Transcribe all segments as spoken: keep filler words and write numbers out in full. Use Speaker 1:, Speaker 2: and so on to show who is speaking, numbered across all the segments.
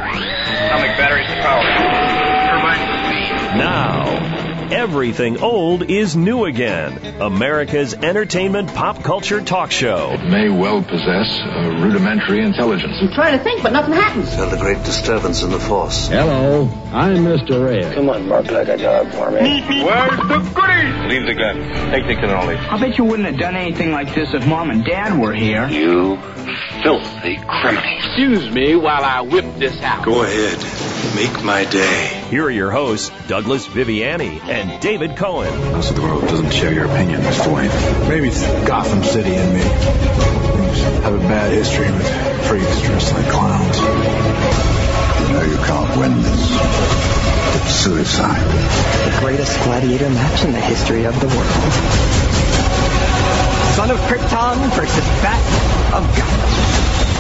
Speaker 1: Atomic batteries to power. Turbines to speed.
Speaker 2: Now, everything old is new again. America's entertainment pop culture talk show.
Speaker 3: It may well possess a rudimentary intelligence.
Speaker 4: I'm trying to think, but nothing happens.
Speaker 5: Felt a great disturbance in the force.
Speaker 6: Hello, I'm Mister Red.
Speaker 5: Come on, Mark, like a job for me.
Speaker 1: Where's the goodies? Leave the gun. Take the cannoli.
Speaker 7: I bet you wouldn't have done anything like this if Mom and Dad were here.
Speaker 5: You filthy criminal.
Speaker 6: Excuse me while I whip this out.
Speaker 8: Go ahead. Make my day.
Speaker 2: Here are your hosts, Douglas Viviani and David Cohen.
Speaker 3: Most of the world doesn't share your opinion, Mister Wayne.
Speaker 9: Maybe it's Gotham City in me. Things have a bad history with freaks dressed like clowns.
Speaker 10: You know you can't win this. It's suicide.
Speaker 11: The greatest gladiator match in the history of the world. Son of Krypton versus Bat of Gotham.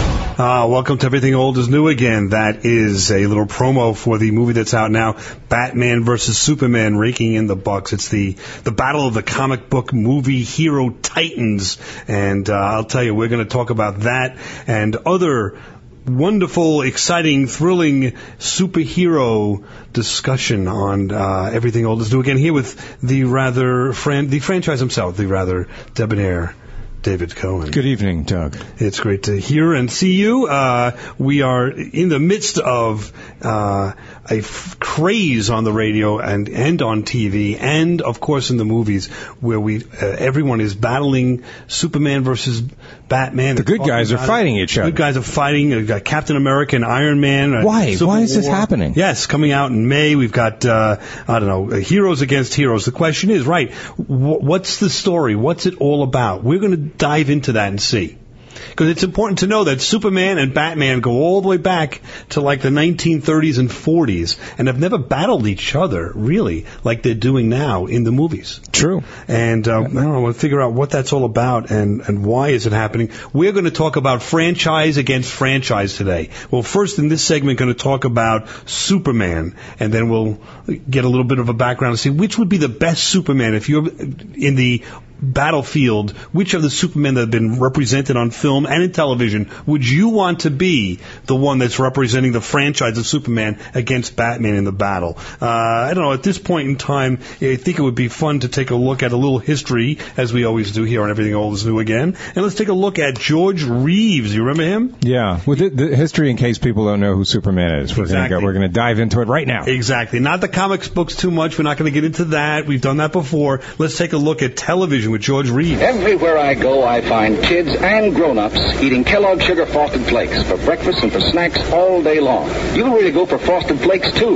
Speaker 12: Ah, welcome to Everything Old is New Again. That is a little promo for the movie that's out now, Batman versus Superman, raking in the bucks. It's the, the battle of the comic book movie hero titans. And uh, I'll tell you, we're going to talk about that and other wonderful, exciting, thrilling superhero discussion on uh, Everything Old is New Again, here with the rather fran- the franchise himself, the rather debonair David Cohen.
Speaker 13: Good evening, Doug.
Speaker 12: It's great to hear and see you. Uh, we are in the midst of uh, a f- craze on the radio and, and on T V and, of course, in the movies where we uh, everyone is battling Superman versus Batman.
Speaker 13: The good guys are fighting each other.
Speaker 12: The good guys are fighting. We've got Captain America and Iron Man.
Speaker 13: Why?
Speaker 12: Civil
Speaker 13: Why is this
Speaker 12: War.
Speaker 13: happening?
Speaker 12: Yes, coming out in May. We've got, uh, I don't know, heroes against heroes. The question is, right, w- what's the story? What's it all about? We're going to dive into that and see. Because it's important to know that Superman and Batman go all the way back to like the nineteen thirties and forties and have never battled each other, really, like they're doing now in the movies.
Speaker 13: True.
Speaker 12: And uh, I don't know, we'll figure out what that's all about and, and why is it happening. We're going to talk about franchise against franchise today. Well, first in this segment, going to talk about Superman, and then we'll get a little bit of a background and see which would be the best Superman if you're in the battlefield, which of the Supermen that have been represented on film and in television would you want to be the one that's representing the franchise of Superman against Batman in the battle? Uh, I don't know, at this point in time, I think it would be fun to take a look at a little history, as we always do here on Everything Old is New Again. And let's take a look at George Reeves. You remember him?
Speaker 13: Yeah. With the, the history, in case people don't know who Superman is, we're
Speaker 12: exactly.
Speaker 13: going to we're going to dive into it right now.
Speaker 12: Exactly. Not the comics books too much. We're not going to get into that. We've done that before. Let's take a look at television with George Reeves.
Speaker 14: Everywhere I go, I find kids and grown-ups eating Kellogg's Sugar Frosted Flakes for breakfast and for snacks all day long. You can really go for Frosted Flakes, too.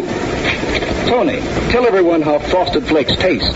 Speaker 14: Tony, tell everyone how Frosted Flakes taste.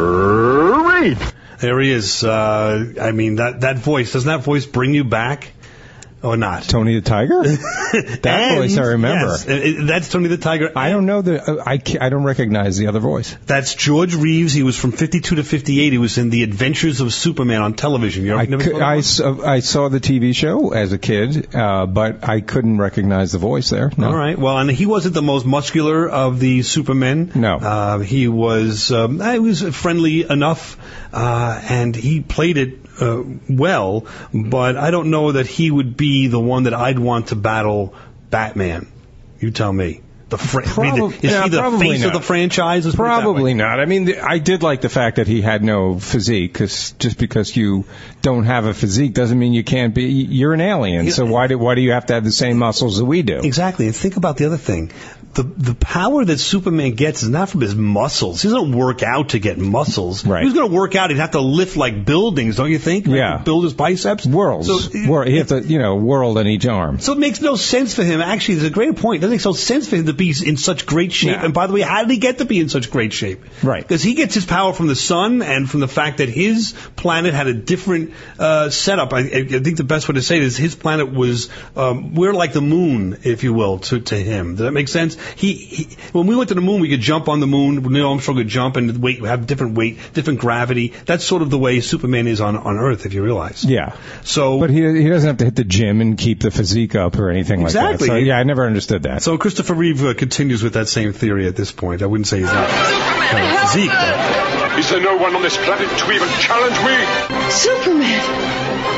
Speaker 12: Great! There he is. Uh, I mean, that, that voice, doesn't that voice bring you back? Or not?
Speaker 13: Tony the Tiger? That
Speaker 12: and,
Speaker 13: voice I remember.
Speaker 12: Yes, it, that's Tony the Tiger.
Speaker 13: I don't know the. Uh, I can't, I don't recognize the other voice.
Speaker 12: That's George Reeves. He was from fifty-two to fifty-eight. He was in The Adventures of Superman on television. You
Speaker 13: I,
Speaker 12: never
Speaker 13: could, I, saw, I saw the T V show as a kid, uh, but I couldn't recognize the voice there. No.
Speaker 12: All right. Well, and he wasn't the most muscular of the Supermen.
Speaker 13: No.
Speaker 12: Uh, he was. Um, he was friendly enough, uh, and he played it. Uh, well, but I don't know that he would be the one that I'd want to battle Batman. You tell me. The fr-
Speaker 13: Probably,
Speaker 12: is
Speaker 13: yeah,
Speaker 12: he the face
Speaker 13: not.
Speaker 12: of the franchise? Let's
Speaker 13: Probably not. I mean, the, I did like the fact that he had no physique, because just because you don't have a physique doesn't mean you can't be. You're an alien, yeah. So why do why do you have to have the same muscles that we do?
Speaker 12: Exactly. And think about the other thing. The the power that Superman gets is not from his muscles. He doesn't work out to get muscles.
Speaker 13: Right.
Speaker 12: If he was going to work out, he'd have to lift like buildings, don't you think? Like
Speaker 13: yeah.
Speaker 12: Build his biceps.
Speaker 13: Whirls.
Speaker 12: So,
Speaker 13: Whirl, he has to, you know, whirl on each arm.
Speaker 12: So it makes no sense for him. Actually, there's a great point. It doesn't make no sense for him to be in such great shape. Yeah. And by the way, how did he get to be in such great shape?
Speaker 13: Right.
Speaker 12: Because he gets his power from the sun and from the fact that his planet had a different uh, setup. I, I think the best way to say it is his planet was, um, we're like the moon, if you will, to, to him. Does that make sense? He, he When we went to the moon, we could jump on the moon. Neil Armstrong could jump and weight, have different weight, different gravity. That's sort of the way Superman is on, on Earth, if you realize.
Speaker 13: Yeah.
Speaker 12: So,
Speaker 13: but he he doesn't have to hit the gym and keep the physique up or anything
Speaker 12: exactly.
Speaker 13: like that. So, yeah, I never understood that.
Speaker 12: So Christopher Reeve uh, continues with that same theory at this point. I wouldn't say he's not uh, physique, but...
Speaker 8: Is there no one on this planet to even challenge me?
Speaker 4: Superman!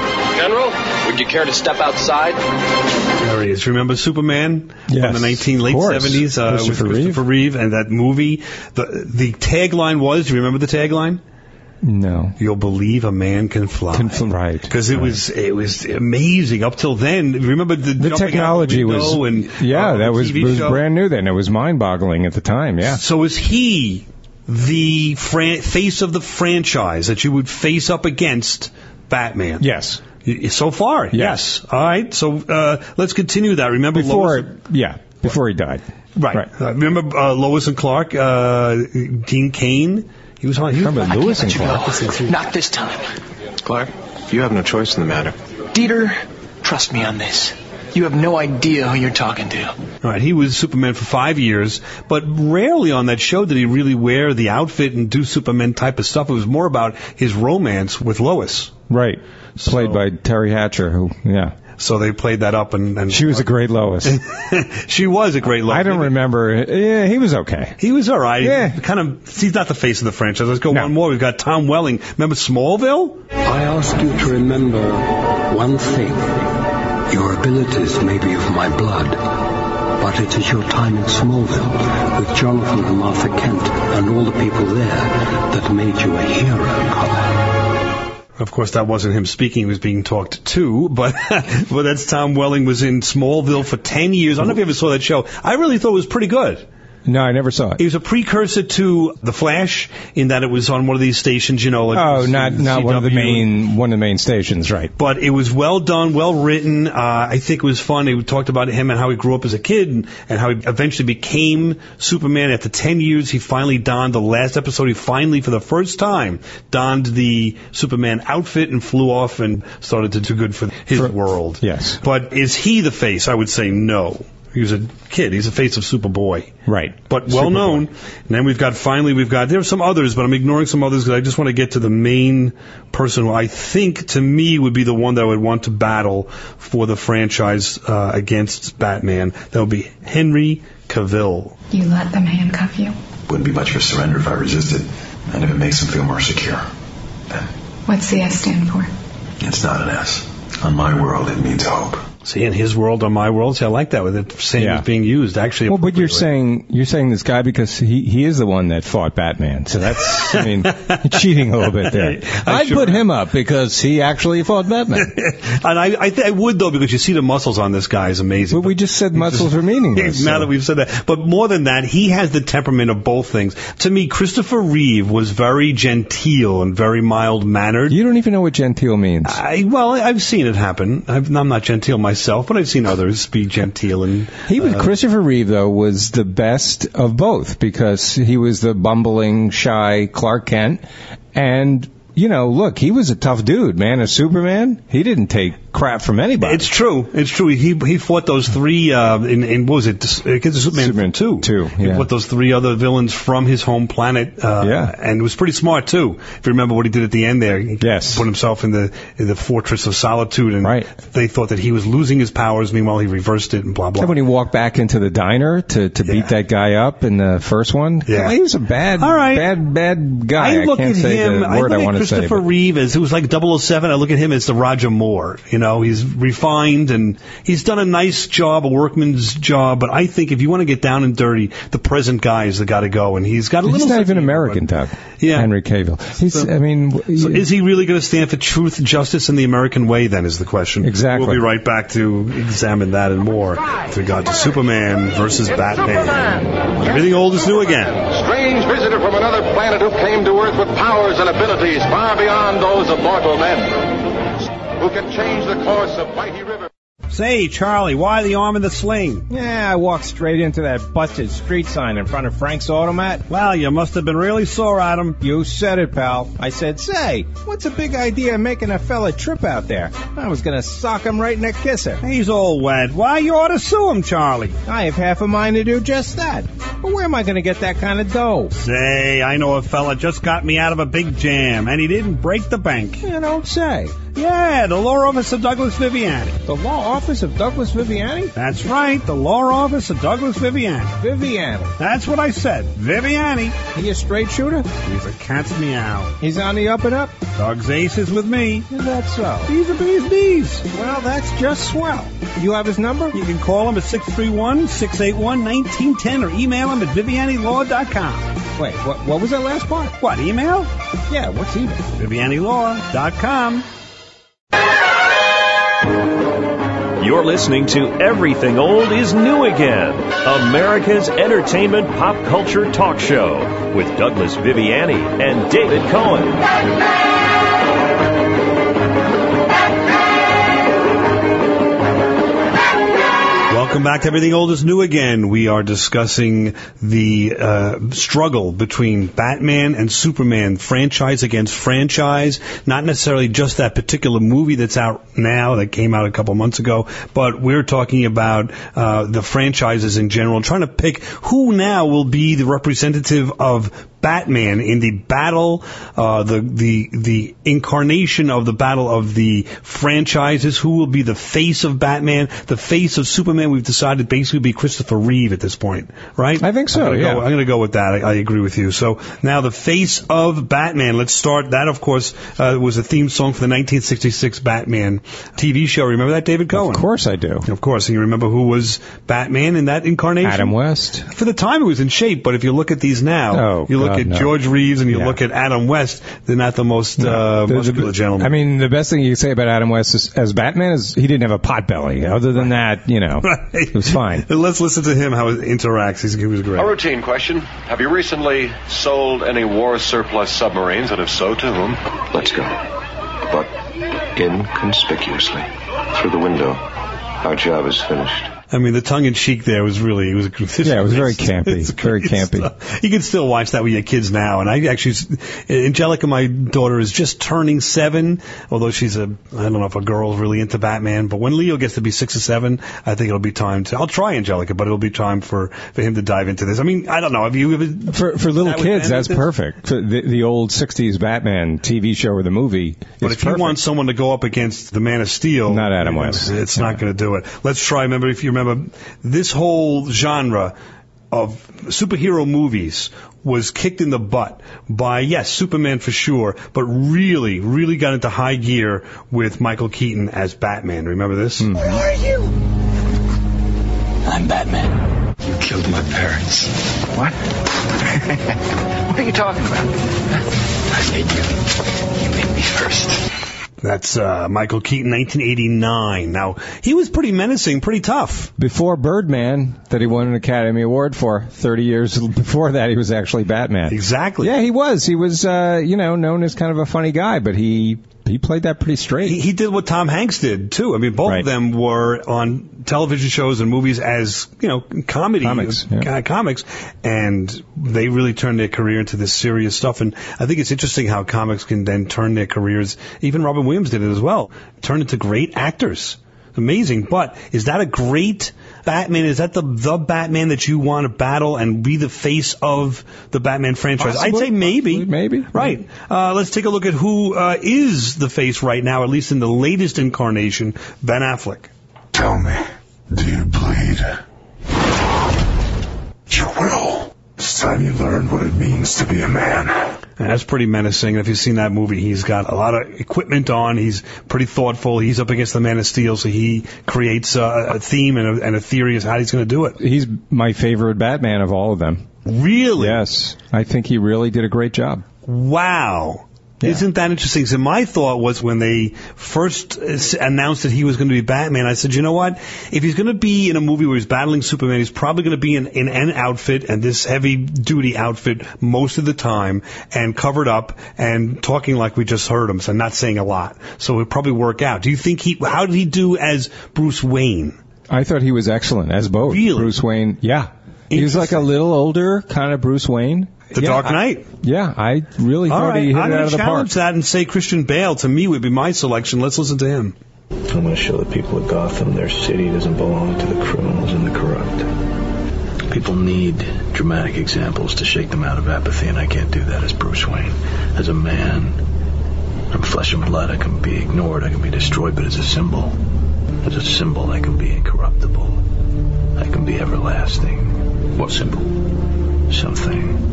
Speaker 6: General, would you care to step outside?
Speaker 12: There he is. Remember Superman
Speaker 13: yes,
Speaker 12: from the nineteen late seventies uh, with Christopher Reeve and that movie? The the tagline was, do you remember the tagline?
Speaker 13: No.
Speaker 12: You'll believe a man can fly.
Speaker 13: Can fly, right.
Speaker 12: Because it
Speaker 13: right.
Speaker 12: was it was amazing up till then. Remember the,
Speaker 13: the technology
Speaker 12: the
Speaker 13: was
Speaker 12: and,
Speaker 13: yeah,
Speaker 12: uh,
Speaker 13: that was, was brand new then. It was mind-boggling at the time. Yeah.
Speaker 12: So is he the fran- face of the franchise that you would face up against Batman?
Speaker 13: Yes.
Speaker 12: So far, yes. yes. All right. So uh, let's continue that. Remember
Speaker 13: before?
Speaker 12: Lois?
Speaker 13: Yeah. Before he died.
Speaker 12: Right. right. Uh, remember uh, Lois and Clark? Uh, Dean Cain. He was on. He was
Speaker 13: remember Lewis and Clark.
Speaker 4: Not this time.
Speaker 3: Clark, you have no choice in the matter.
Speaker 4: Dieter, trust me on this. You have no idea who you're talking to.
Speaker 12: All right, he was Superman for five years, but rarely on that show did he really wear the outfit and do Superman type of stuff. It was more about his romance with Lois.
Speaker 13: Right. So, played by Terry Hatcher, who, yeah.
Speaker 12: So they played that up, and, and
Speaker 13: she was a great Lois.
Speaker 12: She was a great Lois.
Speaker 13: I don't remember. Yeah, he was okay.
Speaker 12: He was all right.
Speaker 13: Yeah.
Speaker 12: Kind of. He's not the face of the franchise. Let's go no. one more. We've got Tom Welling. Remember Smallville?
Speaker 15: I ask you to remember one thing. Your abilities may be of my blood, but it is your time in Smallville with Jonathan and Martha Kent and all the people there that made you a hero, Colin.
Speaker 12: Of course, that wasn't him speaking. He was being talked to, but but that's Tom Welling was in Smallville for ten years. I don't know if you ever saw that show. I really thought it was pretty good.
Speaker 13: No, I never saw it.
Speaker 12: It was a precursor to The Flash in that it was on one of these stations, you know. Like
Speaker 13: oh, not not C W. one of the main one of the main stations, right?
Speaker 12: But it was well done, well written. Uh, I think it was fun. He talked about him and how he grew up as a kid and, and how he eventually became Superman. After ten years, he finally donned the last episode. He finally, for the first time, donned the Superman outfit and flew off and started to do good for his for, world.
Speaker 13: Yes.
Speaker 12: But is he the face? I would say no. He was a kid. He's the face of Superboy.
Speaker 13: Right.
Speaker 12: But well Superboy. known. And then we've got, finally, we've got, there are some others, but I'm ignoring some others because I just want to get to the main person who I think, to me, would be the one that I would want to battle for the franchise uh, against Batman. That would be Henry Cavill.
Speaker 16: You let them handcuff you?
Speaker 3: Wouldn't be much of a surrender if I resisted. And if it makes them feel more secure, then...
Speaker 16: What's the S stand for?
Speaker 3: It's not an S. On my world, it means hope.
Speaker 12: See, in his world, on my world, see, I like that with it same yeah. as being used. Actually,
Speaker 13: well, but you're saying you're saying this guy because he he is the one that fought Batman. So that's I mean cheating a little bit there. I'd sure. put him up because he actually fought Batman.
Speaker 12: And I I, th- I would though because you see the muscles on this guy is amazing.
Speaker 13: But, but we just said muscles just, are meaningless.
Speaker 12: Now
Speaker 13: so.
Speaker 12: that we've said that, but more than that, he has the temperament of both things. To me, Christopher Reeve was very genteel and very mild mannered.
Speaker 13: You don't even know what genteel means.
Speaker 12: I, well, I've seen it happen. I've, I'm not genteel myself. Myself, but I've seen others be genteel and.
Speaker 13: He was uh, Christopher Reeve though was the best of both because he was the bumbling, shy Clark Kent, and you know, look, he was a tough dude, man. As Superman, he didn't take crap from anybody.
Speaker 12: It's true. It's true. He he fought those three uh, in, in what was it? Against Superman,
Speaker 13: Superman two. Two.
Speaker 12: He
Speaker 13: yeah.
Speaker 12: fought those three other villains from his home planet. Uh,
Speaker 13: yeah.
Speaker 12: And it was pretty smart too. If you remember what he did at the end there, he
Speaker 13: yes.
Speaker 12: put himself in the in the Fortress of Solitude, and
Speaker 13: right.
Speaker 12: they thought that he was losing his powers. Meanwhile, he reversed it and blah blah.
Speaker 13: So when he walked back into the diner to to yeah. beat that guy up in the first one,
Speaker 12: yeah,
Speaker 13: he was a bad,
Speaker 12: All right.
Speaker 13: bad, bad guy.
Speaker 12: I look
Speaker 13: I can't
Speaker 12: at
Speaker 13: say
Speaker 12: him.
Speaker 13: the word
Speaker 12: I,
Speaker 13: I want to say.
Speaker 12: Christopher Reeve as it was like double oh seven. I look at him as the Roger Moore. You know, he's refined and he's done a nice job, a workman's job. But I think if you want to get down and dirty, the present guy is the guy to go. And he's got a
Speaker 13: he's
Speaker 12: little.
Speaker 13: He's not even American, Doug.
Speaker 12: Yeah,
Speaker 13: Henry Cavill. He's.
Speaker 12: So,
Speaker 13: I mean,
Speaker 12: so is he really going to stand for truth, justice, and the American way? Then is the question.
Speaker 13: Exactly.
Speaker 12: We'll be right back to examine that and more with regard to Superman versus Batman. Everything old is new again.
Speaker 17: Strange visitor from another planet who came to Earth with powers and abilities far beyond those of mortal men, who can change the course of mighty rivers.
Speaker 18: Say, Charlie, why the arm in the sling?
Speaker 19: Yeah, I walked straight into that busted street sign in front of Frank's Automat.
Speaker 18: Well, you must have been really sore at him.
Speaker 19: You said it, pal. I said, say, what's a big idea making a fella trip out there? I was going to sock him right in the kisser.
Speaker 18: He's all wet. Why, you ought to sue him, Charlie.
Speaker 19: I have half a mind to do just that. But where am I going to get that kind of dough?
Speaker 18: Say, I know a fella just got me out of a big jam, and he didn't break the bank.
Speaker 19: You don't say.
Speaker 18: Yeah, the law office of Douglas Viviani.
Speaker 19: The law office of Douglas Viviani?
Speaker 18: That's right, the law office of Douglas Viviani.
Speaker 19: Viviani.
Speaker 18: That's what I said. Viviani.
Speaker 19: He a straight shooter?
Speaker 18: He's a cat's meow.
Speaker 19: He's on the up and up?
Speaker 18: Doug's ace is with me.
Speaker 19: Is that so?
Speaker 18: He's a bee's knees.
Speaker 19: Well, that's just swell. You have his number?
Speaker 18: You can call him at six three one, six eight one, one nine one zero or email him at viviani law dot com.
Speaker 19: Wait, what, what was that last part?
Speaker 18: What, email?
Speaker 19: Yeah, what's email?
Speaker 18: viviani law dot com.
Speaker 2: You're listening to Everything Old is New Again, America's entertainment pop culture talk show with Douglas Viviani and David Cohen.
Speaker 12: Welcome back to Everything Old is New Again. We are discussing the uh, struggle between Batman and Superman, franchise against franchise. Not necessarily just that particular movie that's out now, that came out a couple months ago, but we're talking about uh, the franchises in general, trying to pick who now will be the representative of Batman in the battle, uh, the the the incarnation of the battle of the franchises. Who will be the face of Batman, the face of Superman? We've decided basically to be Christopher Reeve at this point, right?
Speaker 13: I think so.
Speaker 12: I'm
Speaker 13: yeah,
Speaker 12: go, I'm going to go with that. I, I agree with you. So now the face of Batman. Let's start. That, of course, uh, was a theme song for the nineteen sixty-six Batman T V show. Remember that, David Cohen?
Speaker 13: Of course I do.
Speaker 12: Of course. And you remember who was Batman in that incarnation?
Speaker 13: Adam West.
Speaker 12: For the time, it was in shape. But if you look at these now,
Speaker 13: oh,
Speaker 12: you look
Speaker 13: God,
Speaker 12: at
Speaker 13: no.
Speaker 12: George Reeves and you
Speaker 13: yeah.
Speaker 12: look at Adam West, they're not the most uh,
Speaker 13: the,
Speaker 12: muscular
Speaker 13: the,
Speaker 12: gentlemen.
Speaker 13: I mean, the best thing you can say about Adam West is, as Batman is he didn't have a pot belly. Other than that, you know,
Speaker 12: right.
Speaker 13: It was fine.
Speaker 12: Let's listen to him, how it interacts. He's, he was great.
Speaker 17: A routine question. Have you recently sold any war surplus submarines, and if so, to whom?
Speaker 5: Let's go. But inconspicuously. Through the window. Our job is finished.
Speaker 12: I mean, the tongue-in-cheek there was really, it was,
Speaker 13: yeah, it was very campy, very campy.
Speaker 12: Stuff. You can still watch that with your kids now. And I actually, Angelica, my daughter, is just turning seven, although she's a, I don't know if a girl's really into Batman, but when Leo gets to be six or seven, I think it'll be time to, I'll try Angelica, but it'll be time for, for him to dive into this. I mean, I don't know, have you ever...
Speaker 13: For, for little kids, that's perfect. For the, the old sixties Batman T V show or the movie
Speaker 12: But
Speaker 13: is
Speaker 12: if
Speaker 13: perfect.
Speaker 12: you want someone to go up against the Man of Steel...
Speaker 13: Not Adam West.
Speaker 12: It's
Speaker 13: yeah.
Speaker 12: not going to do it. Let's try, remember, if you remember, this whole genre of superhero movies was kicked in the butt by, yes, Superman for sure, but really, really got into high gear with Michael Keaton as Batman. Remember this?
Speaker 13: Mm-hmm.
Speaker 4: Where are you? I'm Batman.
Speaker 10: You killed my parents.
Speaker 4: What? What are you talking about?
Speaker 10: I made you. You made me first.
Speaker 12: That's uh, Michael Keaton, nineteen eighty-nine. Now, he was pretty menacing, pretty tough.
Speaker 13: Before Birdman, that he won an Academy Award for, thirty years before that, he was actually Batman.
Speaker 12: Exactly.
Speaker 13: Yeah, he was. He was, uh, you know, known as kind of a funny guy, but he he played that pretty straight.
Speaker 12: He, he did what Tom Hanks did, too. I mean, both
Speaker 13: right.
Speaker 12: of them were on television shows and movies as, you know, comedy
Speaker 13: comics, yeah.
Speaker 12: uh, comics, and they really turned their career into this serious stuff. And I think it's interesting how comics can then turn their careers, even Robin Williams did it as well, turn into great actors. Amazing. But is that a great Batman? Is that the the Batman that you want to battle and be the face of the Batman franchise?
Speaker 13: Possibly.
Speaker 12: I'd say maybe.
Speaker 13: Possibly, maybe.
Speaker 12: Right. Uh, let's take a look at who uh, is the face right now, at least in the latest incarnation, Ben Affleck.
Speaker 10: Tell me, do you bleed? You will. It's time you learn what it means to be a man.
Speaker 12: And that's pretty menacing. If you've seen that movie, he's got a lot of equipment on. He's pretty thoughtful. He's up against the Man of Steel, so he creates a, a theme and a, and a theory as how he's going to do it.
Speaker 13: He's my favorite Batman of all of them.
Speaker 12: Really?
Speaker 13: Yes. I think he really did a great job.
Speaker 12: Wow.
Speaker 13: Yeah.
Speaker 12: Isn't that interesting? So my thought was when they first announced that he was going to be Batman, I said, you know what? If he's going to be in a movie where he's battling Superman, he's probably going to be in, in an outfit and this heavy-duty outfit most of the time and covered up and talking like we just heard him, so not saying a lot. So it would probably work out. Do you think he, how did he do as Bruce Wayne?
Speaker 13: I thought he was excellent as both.
Speaker 12: Really?
Speaker 13: Bruce Wayne, yeah. He was like a little older, kind of Bruce Wayne.
Speaker 12: The
Speaker 13: yeah,
Speaker 12: Dark Knight.
Speaker 13: I, yeah, I really
Speaker 12: All
Speaker 13: thought
Speaker 12: right,
Speaker 13: he hit
Speaker 12: I'm
Speaker 13: it out
Speaker 12: going
Speaker 13: of
Speaker 12: to
Speaker 13: the park.
Speaker 12: challenge that and say Christian Bale, to me, would be my selection. Let's listen to him.
Speaker 9: I'm going to show the people of Gotham their city doesn't belong to the criminals and the corrupt. People need dramatic examples to shake them out of apathy, and I can't do that as Bruce Wayne. As a man, I'm flesh and blood. I can be ignored. I can be destroyed. But as a symbol, as a symbol, I can be incorruptible. I can be everlasting.
Speaker 3: What symbol?
Speaker 9: Something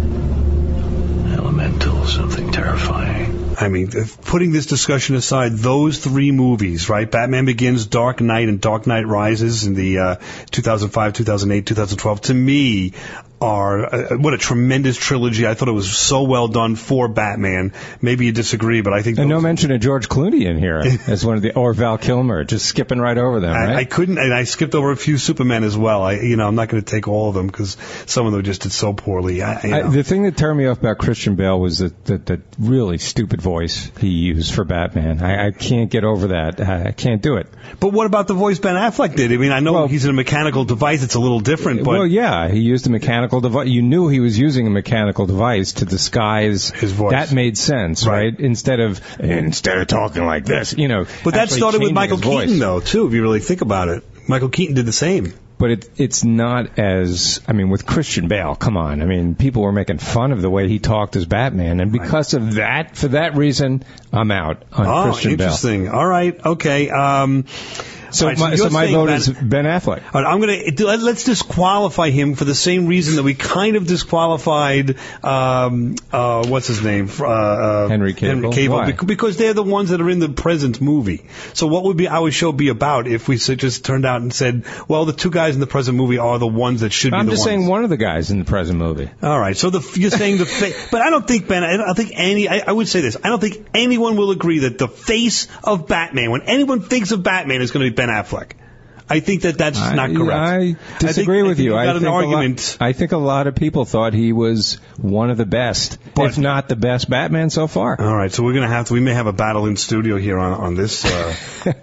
Speaker 9: elemental, something terrifying.
Speaker 12: I mean, putting this discussion aside, those three movies, right? Batman Begins, Dark Knight, and Dark Knight Rises in the uh, two thousand five, two thousand eight, two thousand twelve, to me, are uh, what a tremendous trilogy. I thought it was so well done for Batman. Maybe you disagree, but I think...
Speaker 13: And no mention of George Clooney in here as one of the... Or Val Kilmer, just skipping right over them, right?
Speaker 12: I, I couldn't... And I skipped over a few Supermen as well. I, you know, I'm not going to take all of them because some of them just did so poorly. I, you know.
Speaker 13: I, the thing that turned me off about Christian Bale was that that, that really stupid voice he used for Batman. I, I can't get over that. I, I can't do it.
Speaker 12: But what about the voice Ben Affleck did? I mean, I know well, he's in a mechanical device. It's a little different, but...
Speaker 13: Well, yeah, he used a mechanical device. You knew he was using a mechanical device to disguise
Speaker 12: his voice.
Speaker 13: That made sense, right? right? Instead of instead of talking like this, you know.
Speaker 12: But that started with Michael Keaton,
Speaker 13: voice.
Speaker 12: though, too, if you really think about it. Michael Keaton did the same.
Speaker 13: But it, it's not as, I mean, with Christian Bale, come on. I mean, people were making fun of the way he talked as Batman, and because of that, for that reason, I'm out on
Speaker 12: oh,
Speaker 13: Christian Bale.
Speaker 12: Oh, interesting. All right, okay. Um,
Speaker 13: So,
Speaker 12: right,
Speaker 13: my,
Speaker 12: so,
Speaker 13: so my vote
Speaker 12: Ben,
Speaker 13: is Ben Affleck.
Speaker 12: All right, I'm going to let's disqualify him for the same reason that we kind of disqualified um, uh, what's his name uh, uh,
Speaker 13: Henry Cavill.
Speaker 12: Henry Cavill
Speaker 13: Why?
Speaker 12: Because they're the ones that are in the present movie. So what would be our show be about if we just turned out and said, well, the two guys in the present movie are the ones that should
Speaker 13: I'm
Speaker 12: be the
Speaker 13: just
Speaker 12: ones.
Speaker 13: saying one of the guys in the present movie.
Speaker 12: All right, so the, you're saying the fa- but I don't think Ben. I don't think any. I, I would say this. I don't think anyone will agree that the face of Batman, when anyone thinks of Batman, is going to be Ben Affleck. I think that that's
Speaker 13: I,
Speaker 12: not correct.
Speaker 13: I disagree
Speaker 12: I think,
Speaker 13: with
Speaker 12: I
Speaker 13: you.
Speaker 12: Got
Speaker 13: I
Speaker 12: an
Speaker 13: think
Speaker 12: argument.
Speaker 13: Lot, I think a lot of people thought he was one of the best, but, if not the best Batman so far.
Speaker 12: All right, so we're going to have to. We may have a battle in studio here on on this. Uh,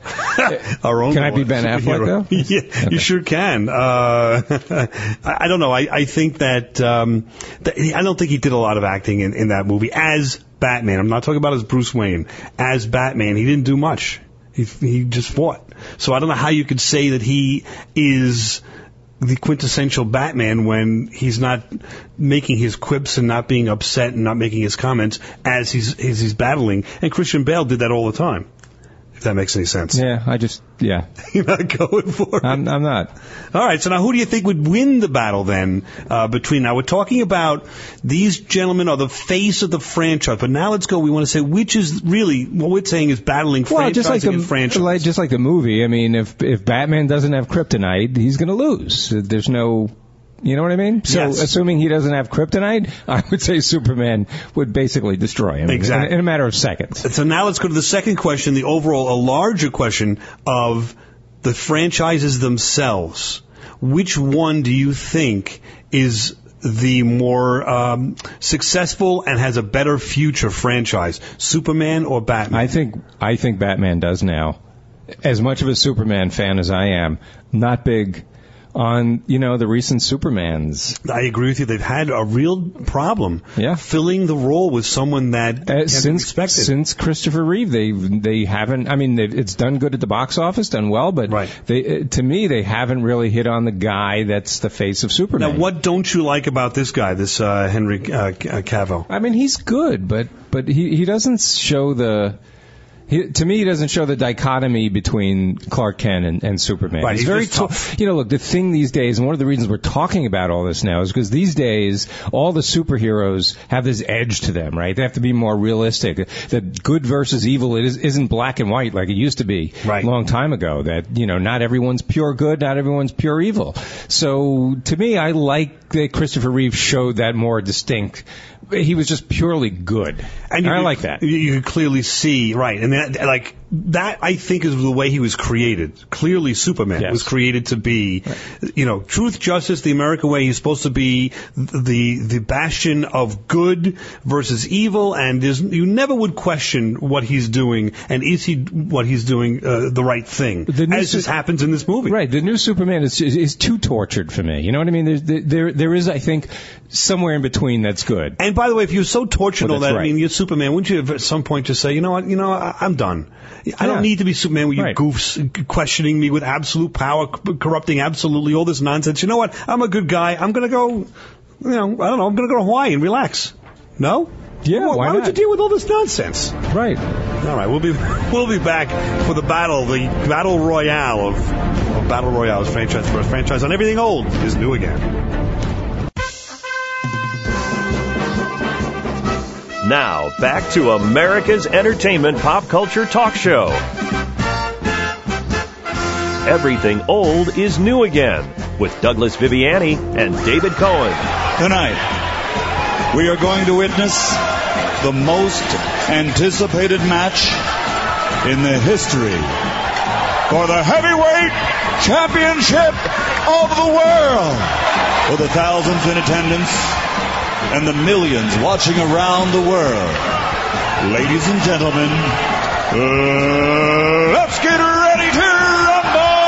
Speaker 12: our own.
Speaker 13: Can I be Ben Affleck though?
Speaker 12: Yeah, okay. You sure can. Uh, I, I don't know. I, I think that, um, that I don't think he did a lot of acting in, in that movie as Batman. I'm not talking about as Bruce Wayne. As Batman, he didn't do much. He, he just fought. So I don't know how you could say that he is the quintessential Batman when he's not making his quips and not being upset and not making his comments as he's as he's battling. And Christian Bale did that all the time. If that makes any sense.
Speaker 13: Yeah, I just, yeah.
Speaker 12: You're not going for it?
Speaker 13: I'm, I'm not.
Speaker 12: All right, so now who do you think would win the battle then uh, between, now we're talking about these gentlemen are the face of the franchise, but now let's go, we want to say which is really, what we're saying is battling
Speaker 13: well,
Speaker 12: franchise
Speaker 13: just like the,
Speaker 12: against franchise.
Speaker 13: Like, just like the movie, I mean, if if Batman doesn't have kryptonite, he's going to lose. There's no... You know what I mean? So,
Speaker 12: yes.
Speaker 13: Assuming he doesn't have kryptonite, I would say Superman would basically destroy him
Speaker 12: exactly.
Speaker 13: in, in a matter of seconds.
Speaker 12: So now let's go to the second question, the overall, a larger question of the franchises themselves. Which one do you think is the more um, successful and has a better future franchise, Superman or Batman?
Speaker 13: I think I think Batman does now. As much of a Superman fan as I am, not big on, you know, the recent Supermans.
Speaker 12: I agree with you. They've had a real problem
Speaker 13: yeah.
Speaker 12: filling the role with someone that
Speaker 13: uh, since
Speaker 12: expected.
Speaker 13: Since Christopher Reeve, they they haven't. I mean, it's done good at the box office, done well, but
Speaker 12: right.
Speaker 13: they, to me, they haven't really hit on the guy that's the face of Superman.
Speaker 12: Now, what don't you like about this guy, this uh, Henry uh, Cavill?
Speaker 13: I mean, he's good, but but he he doesn't show the. He, to me, he doesn't show the dichotomy between Clark Kent and, and Superman.
Speaker 12: Right,
Speaker 13: he's,
Speaker 12: he's
Speaker 13: very
Speaker 12: tough.
Speaker 13: T- you know, look, the thing these days, and one of the reasons we're talking about all this now is because these days, all the superheroes have this edge to them, right? They have to be more realistic. That good versus evil it is, isn't black and white like it used to be
Speaker 12: right.
Speaker 13: a long time ago. That, you know, not everyone's pure good, not everyone's pure evil. So, to me, I like that Christopher Reeve showed that more distinct. He was just purely good. And you I
Speaker 12: could,
Speaker 13: like that.
Speaker 12: You could clearly see, right, and that, like, that, I think, is the way he was created. Clearly, Superman
Speaker 13: yes.
Speaker 12: was created to be, right. you know, truth, justice, the American way. He's supposed to be the the bastion of good versus evil, and there's, you never would question what he's doing, and is he what he's doing uh, the right thing, the as just happens in this movie.
Speaker 13: Right. The new Superman is is, is too tortured for me. You know what I mean? There's, there there is, I think, somewhere in between that's good.
Speaker 12: And by the way, if you're so tortured
Speaker 13: well,
Speaker 12: all that,
Speaker 13: right.
Speaker 12: I mean, you're Superman, wouldn't you at some point just say, you know what, you know, I, I'm done. I don't
Speaker 13: yeah.
Speaker 12: need to be Superman with you
Speaker 13: right.
Speaker 12: goofs questioning me with absolute power, corrupting absolutely all this nonsense. You know what? I'm a good guy. I'm going to go, you know, I don't know, I'm going to go to Hawaii and relax. No?
Speaker 13: Yeah,
Speaker 12: why,
Speaker 13: why
Speaker 12: why would
Speaker 13: not?
Speaker 12: you deal with all this nonsense?
Speaker 13: Right.
Speaker 12: All right, we'll be we'll be back for the battle, the battle royale of, of Battle Royale's franchise versus franchise on Everything Old is New Again.
Speaker 2: Now, back to America's entertainment pop culture talk show. Everything Old is New Again with Douglas Viviani and David Cohen.
Speaker 20: Tonight, we are going to witness the most anticipated match in the history for the heavyweight championship of the world. For the thousands in attendance and the millions watching around the world. Ladies and gentlemen, uh, let's get ready to rumble!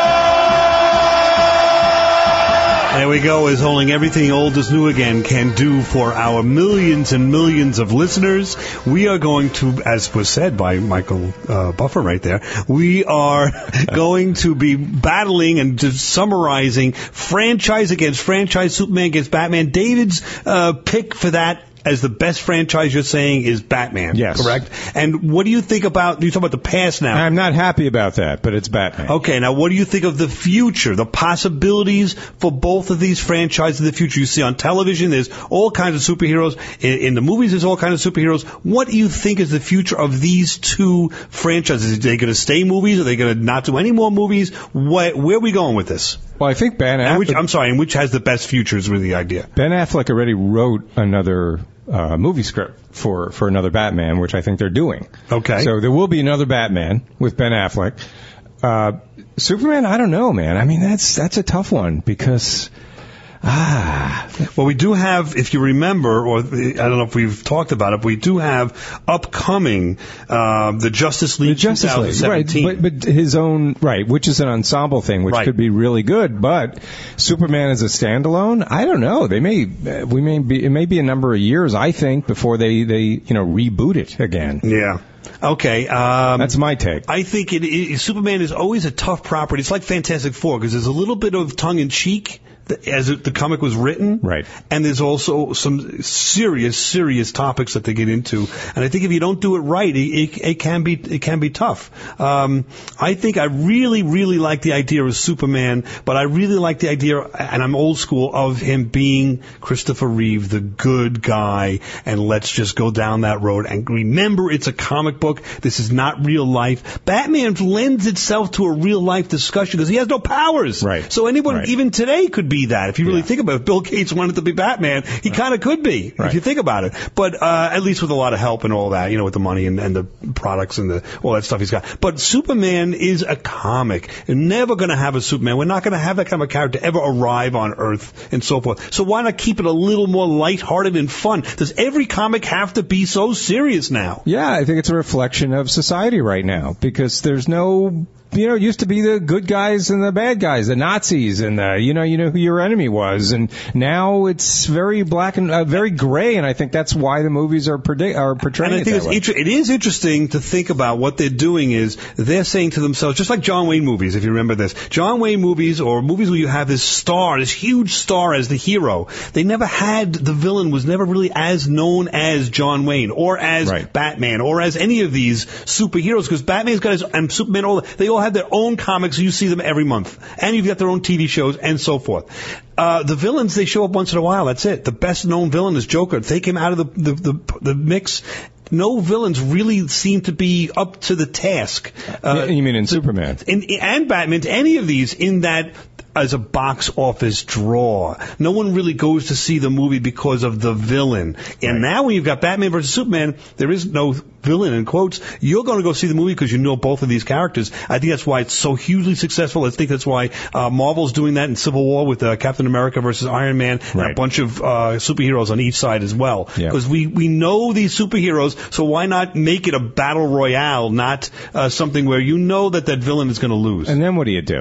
Speaker 12: There we go, is holding Everything Old is New Again can do for our millions and millions of listeners. We are going to, as was said by Michael uh, Buffer right there, we are going to be battling and just summarizing franchise against franchise, Superman against Batman. David's uh, pick for that as the best franchise, you're saying, is Batman.
Speaker 13: Yes.
Speaker 12: Correct? And what do you think about, you talk about the past now.
Speaker 13: I'm not happy about that, but it's Batman.
Speaker 12: Okay, now what do you think of the future, the possibilities for both of these franchises in the future? You see on television, there's all kinds of superheroes. In, in the movies, there's all kinds of superheroes. What do you think is the future of these two franchises? Are they going to stay movies? Are they going to not do any more movies? What, where are we going with this?
Speaker 13: Well, I think Ben Affleck...
Speaker 12: Which, I'm sorry, and which has the best future is really the idea.
Speaker 13: Ben Affleck already wrote another uh, movie script for, for another Batman, which I think they're doing.
Speaker 12: Okay.
Speaker 13: So there will be another Batman with Ben Affleck. Uh, Superman, I don't know, man. I mean, that's that's a tough one because... Ah.
Speaker 12: Well, we do have, if you remember, or I don't know if we've talked about it, but we do have upcoming uh, the Justice League
Speaker 13: the Justice
Speaker 12: twenty seventeen.
Speaker 13: League, right? But, but his own, right, which is an ensemble thing, which
Speaker 12: right.
Speaker 13: could be really good. But Superman as a standalone, I don't know. They may, we may be, it may be a number of years, I think, before they, they, you know, reboot it again.
Speaker 12: Yeah. Okay. Um,
Speaker 13: That's my take.
Speaker 12: I think it, it, Superman is always a tough property. It's like Fantastic Four because there's a little bit of tongue-in-cheek as it, the comic was written.
Speaker 13: Right.
Speaker 12: And there's also some serious, serious topics that they get into. And I think if you don't do it right, it, it, it can be it can be tough. Um, I think I really, really like the idea of Superman, but I really like the idea, and I'm old school, of him being Christopher Reeve, the good guy, and let's just go down that road. And remember, it's a comic book. This is not real life. Batman lends itself to a real life discussion because he has no powers.
Speaker 13: Right.
Speaker 12: So anyone,
Speaker 13: right.
Speaker 12: even today, could be that. If you really
Speaker 13: yeah.
Speaker 12: think about it, if Bill Gates wanted to be Batman, he right. kind of could be,
Speaker 13: right.
Speaker 12: if you think about it. But uh, at least with a lot of help and all that, you know, with the money and, and the products and the all that stuff he's got. But Superman is a comic. You're never going to have a Superman. We're not going to have that kind of a character ever arrive on Earth and so forth. So why not keep it a little more lighthearted and fun? Does every comic have to be so serious now?
Speaker 13: Yeah, I think it's a reflection of society right now because there's no... You know, it used to be the good guys and the bad guys, the Nazis, and the, you know, you know who your enemy was, and now it's very black and uh, very gray, and I think that's why the movies are predi- are portraying.
Speaker 12: And I think
Speaker 13: it,
Speaker 12: it's
Speaker 13: that way.
Speaker 12: inter- it is interesting to think about what they're doing is they're saying to themselves, just like John Wayne movies, if you remember this, John Wayne movies or movies where you have this star, this huge star as the hero, they never had the villain was never really as known as John Wayne or as
Speaker 13: right.
Speaker 12: Batman or as any of these superheroes because Batman's got his and Superman all they all have their own comics. You see them every month. And you've got their own T V shows and so forth. Uh, the villains, they show up once in a while. That's it. The best known villain is Joker. Take him out of the, the, the, the mix. No villains really seem to be up to the task.
Speaker 13: Uh, you mean in Superman?
Speaker 12: In, and Batman, any of these in that as a box office draw. No one really goes to see the movie because of the villain. And right. now when you've got Batman versus Superman, there is no villain in quotes. You're going to go see the movie because you know both of these characters. I think that's why it's so hugely successful. I think that's why uh, Marvel's doing that in Civil War with uh, Captain America versus Iron Man
Speaker 13: right.
Speaker 12: and a bunch of uh, superheroes on each side as well. Because
Speaker 13: yeah.
Speaker 12: we, we know these superheroes, so why not make it a battle royale, not uh, something where you know that that villain is going to lose.
Speaker 13: And then what do you do?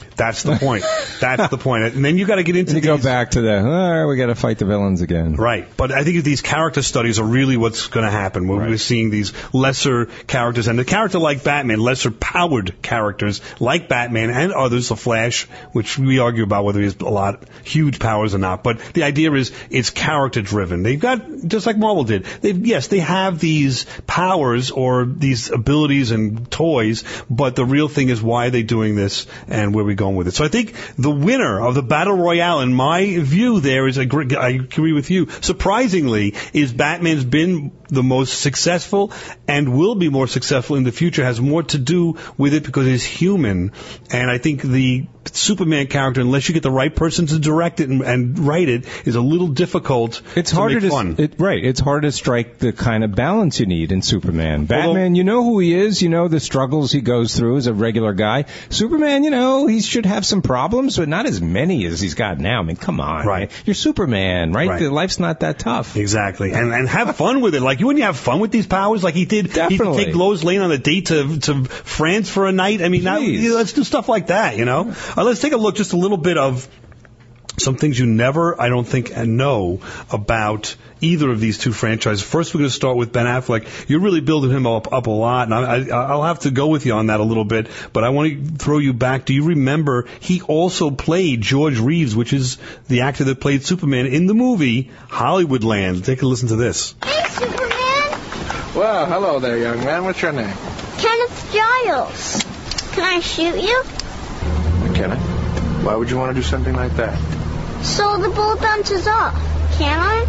Speaker 12: That's the point. That's the point. And then you got to get into
Speaker 13: you
Speaker 12: these,
Speaker 13: go back to the, all right, we got to fight the villains again.
Speaker 12: Right. But I think these character studies are really what's going to happen. When right. we're seeing these lesser characters, and the character like Batman, lesser powered characters like Batman and others, the Flash, which we argue about whether he has a lot, huge powers or not. But the idea is it's character driven. They've got, just like Marvel did, they've, yes, they have these powers or these abilities and toys, but the real thing is why are they doing this and where we go with it. So I think the winner of the Battle Royale, in my view there, is, I agree with you, surprisingly, is Batman's been the most successful and will be more successful in the future, has more to do with it because he's human. And I think the Superman character, unless you get the right person to direct it and, and write it, is a little difficult
Speaker 13: it's
Speaker 12: to
Speaker 13: harder
Speaker 12: make
Speaker 13: to,
Speaker 12: fun.
Speaker 13: It, right. It's hard to strike the kind of balance you need in Superman. Batman, Although, you know who he is. You know the struggles he goes through as a regular guy. Superman, you know, he should have some problems, but not as many as he's got now. I mean, come on.
Speaker 12: Right.
Speaker 13: You're Superman, right?
Speaker 12: right.
Speaker 13: The life's not that tough.
Speaker 12: Exactly. And and have fun with it. Like, you wouldn't have fun with these powers like he did.
Speaker 13: Definitely.
Speaker 12: He'd take Lois Lane on a date to to France for a night. I mean, now, you know, let's do stuff like that, you know? Uh, let's take a look, just a little bit of some things you never, I don't think, know about either of these two franchises. First, we're going to start with Ben Affleck. You're really building him up, up a lot, and I, I, I'll have to go with you on that a little bit, but I want to throw you back. Do you remember he also played George Reeves, which is the actor that played Superman in the movie Hollywoodland? Take a listen to this.
Speaker 21: Hey, Superman.
Speaker 22: Well, hello there, young man. What's your name?
Speaker 21: Kenneth Giles. Can I shoot you?
Speaker 22: Kenneth? Why would you want to do something like that?
Speaker 21: So the bullet bounces off. Can I?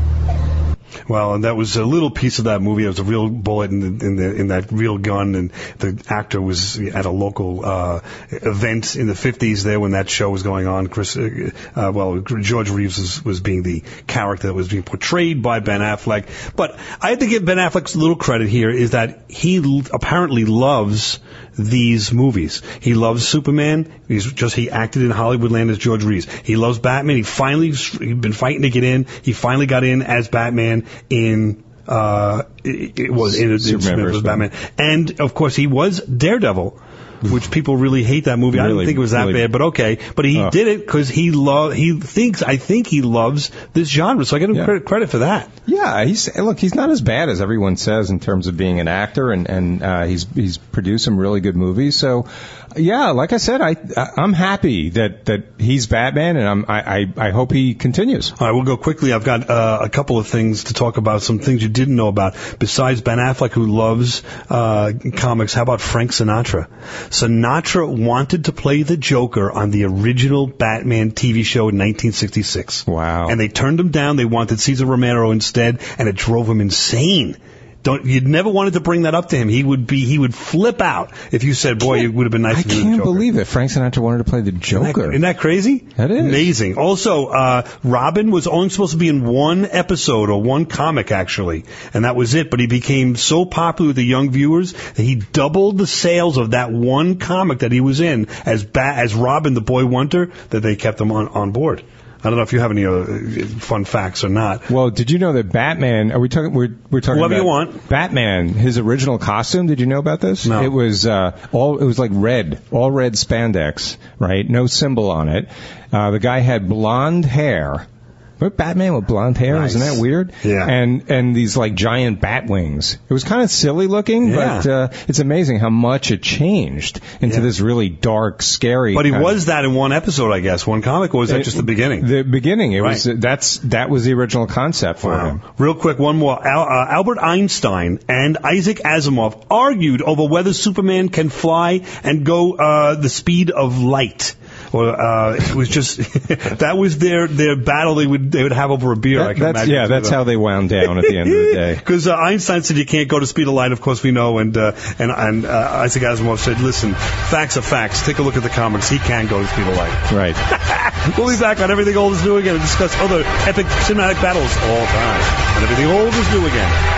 Speaker 12: Well, and that was a little piece of that movie. It was a real bullet in, the, in, the, in that real gun, and the actor was at a local uh, event in the fifties there when that show was going on. Chris, uh, uh, well, George Reeves was, was being the character that was being portrayed by Ben Affleck. But I have to give Ben Affleck a little credit here, is that he l- apparently loves these movies. He loves Superman. He's just, he acted in Hollywoodland as George Reeves. He loves Batman. He finally, he'd been fighting to get in. He finally got in as Batman in, uh, it, it was in, in Superman versus Batman. And, of course, he was Daredevil, which people really hate that movie. Really, I didn't think it was that really bad, but okay. But he oh. did it because he lo- he thinks, I think he loves this genre, so I give him yeah. credit, credit for that.
Speaker 13: Yeah, he's look, he's not as bad as everyone says in terms of being an actor, and and uh, he's he's produced some really good movies. So, yeah, like I said, I I'm happy that, that he's Batman, and I'm, I I I hope he continues.
Speaker 12: All right, we'll go quickly. I've got uh, a couple of things to talk about, some things you didn't know about. Besides Ben Affleck, who loves uh, comics, how about Frank Sinatra? Sinatra wanted to play the Joker on the original Batman T V show in nineteen sixty-six.
Speaker 13: Wow.
Speaker 12: And they turned him down. They wanted Cesar Romero instead, and it drove him insane. Don't, you'd never wanted to bring that up to him. He would be, he would flip out if you said, boy, it would have been nice
Speaker 13: I
Speaker 12: to do the
Speaker 13: can't
Speaker 12: Joker.
Speaker 13: believe that Frank Sinatra wanted to play the Joker.
Speaker 12: Isn't that, isn't that crazy?
Speaker 13: That is.
Speaker 12: Amazing. Also, uh, Robin was only supposed to be in one episode or one comic, actually, and that was it. But he became so popular with the young viewers that he doubled the sales of that one comic that he was in as ba- as Robin, the Boy Wonder, that they kept him on, on board. I don't know if you have any uh, fun facts or not.
Speaker 13: Well, did you know that Batman? Are we talking? We're, we're talking
Speaker 12: Whatever
Speaker 13: about
Speaker 12: you want.
Speaker 13: Batman. His original costume. Did you know about this?
Speaker 12: No.
Speaker 13: It was uh, all. It was like red, all red spandex, right? No symbol on it. Uh, the guy had blonde hair. But Batman with blonde hair,
Speaker 12: nice.
Speaker 13: Isn't that weird?
Speaker 12: Yeah.
Speaker 13: And and these like giant bat wings. It was kind of silly looking,
Speaker 12: yeah.
Speaker 13: but uh, it's amazing how much it changed into yeah. this really dark, scary.
Speaker 12: But he
Speaker 13: kind
Speaker 12: was
Speaker 13: of,
Speaker 12: that in one episode, I guess, one comic, or was that
Speaker 13: it,
Speaker 12: just the beginning?
Speaker 13: The beginning. It
Speaker 12: right.
Speaker 13: was that's that was the original concept for
Speaker 12: wow.
Speaker 13: him.
Speaker 12: Real quick, one more. Al, uh, Albert Einstein and Isaac Asimov argued over whether Superman can fly and go uh, the speed of light. Or uh, it was just that was their their battle they would they would have over a beer.
Speaker 13: That,
Speaker 12: I can
Speaker 13: that's,
Speaker 12: imagine.
Speaker 13: Yeah, that's how they wound down at the end of the day.
Speaker 12: Because uh, Einstein said you can't go to speed of light. Of course we know, and uh, and and uh, Isaac Asimov said, "Listen, facts are facts. Take a look at the comics. He can go to speed of light."
Speaker 13: Right.
Speaker 12: We'll be back on Everything Old is New Again and discuss other epic cinematic battles all time. And Everything Old is New Again.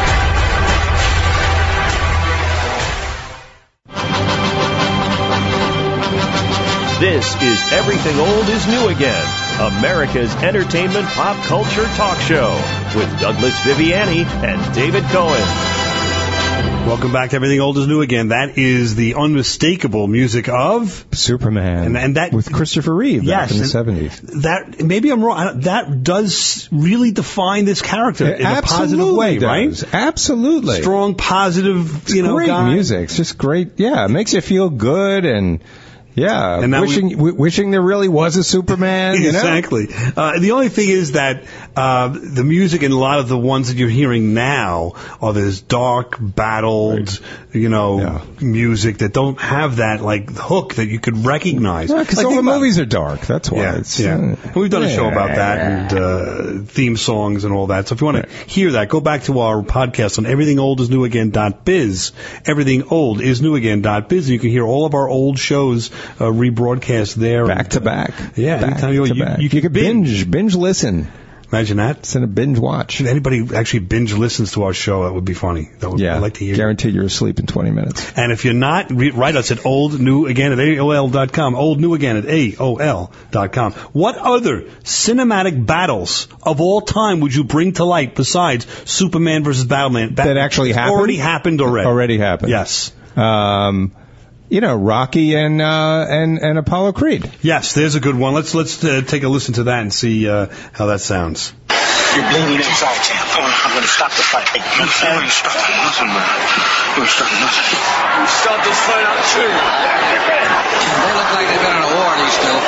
Speaker 2: This is Everything Old is New Again, America's entertainment pop culture talk show with Douglas Viviani and David Cohen.
Speaker 12: Welcome back to Everything Old is New Again. That is the unmistakable music of
Speaker 13: Superman,
Speaker 12: and, and that
Speaker 13: with Christopher Reeve
Speaker 12: yes,
Speaker 13: back in the seventies.
Speaker 12: That maybe I'm wrong. I don't- That does really define this character
Speaker 13: It
Speaker 12: in a positive
Speaker 13: absolutely
Speaker 12: way,
Speaker 13: does.
Speaker 12: right?
Speaker 13: Absolutely,
Speaker 12: Strong, positive,
Speaker 13: It's
Speaker 12: you know,
Speaker 13: great
Speaker 12: guy.
Speaker 13: music. It's just great. Yeah, it makes you feel good and. Yeah,
Speaker 12: And now
Speaker 13: wishing w- wishing there really was a Superman. You know?
Speaker 12: Exactly. Uh, the only thing is that uh, the music and a lot of the ones that you're hearing now are this dark, battled, you know, music that don't have that like hook that you could recognize.
Speaker 13: Yeah, because
Speaker 12: Like,
Speaker 13: all the
Speaker 12: think about-
Speaker 13: movies are dark. That's why.
Speaker 12: Yeah,
Speaker 13: it's,
Speaker 12: yeah.
Speaker 13: uh,
Speaker 12: We've done a show about that
Speaker 13: yeah.
Speaker 12: and uh, theme songs and all that. So if you want to hear that, go back to our podcast on everything old is new again dot biz. everything old is new again dot biz. And you can hear all of our old shows uh, rebroadcast there.
Speaker 13: Back to back.
Speaker 12: Yeah,
Speaker 13: Back
Speaker 12: anytime you,
Speaker 13: to
Speaker 12: you,
Speaker 13: back.
Speaker 12: you can
Speaker 13: You could binge, binge listen.
Speaker 12: Imagine that.
Speaker 13: It's in a binge watch.
Speaker 12: If anybody actually binge listens to our show, that would be funny. That would,
Speaker 13: Yeah,
Speaker 12: I'd like to hear.
Speaker 13: guaranteed you're asleep in twenty minutes.
Speaker 12: And if you're not, re- write us at old new again at A O L dot com. Old new again at A O L dot com. What other cinematic battles of all time would you bring to light besides Superman versus Batman? Bat-
Speaker 13: That actually
Speaker 12: It's
Speaker 13: happened?
Speaker 12: Already happened already.
Speaker 13: Already happened.
Speaker 12: Yes.
Speaker 13: Um, you know, Rocky and uh, and and Apollo Creed.
Speaker 12: Yes, there's a good one. Let's let's uh, take a listen to that and see uh, how that sounds.
Speaker 1: You're bleeding inside, champ. I'm going to stop the fight. You ain't stopping nothing, man. You ain't stopping nothing. You start this fight out, too. They look like they've been on a war, these two.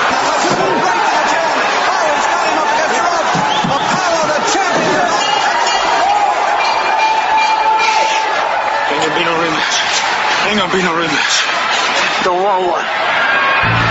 Speaker 1: Ain't gonna be no rematch. Ain't gonna be no rematch. Don't want one.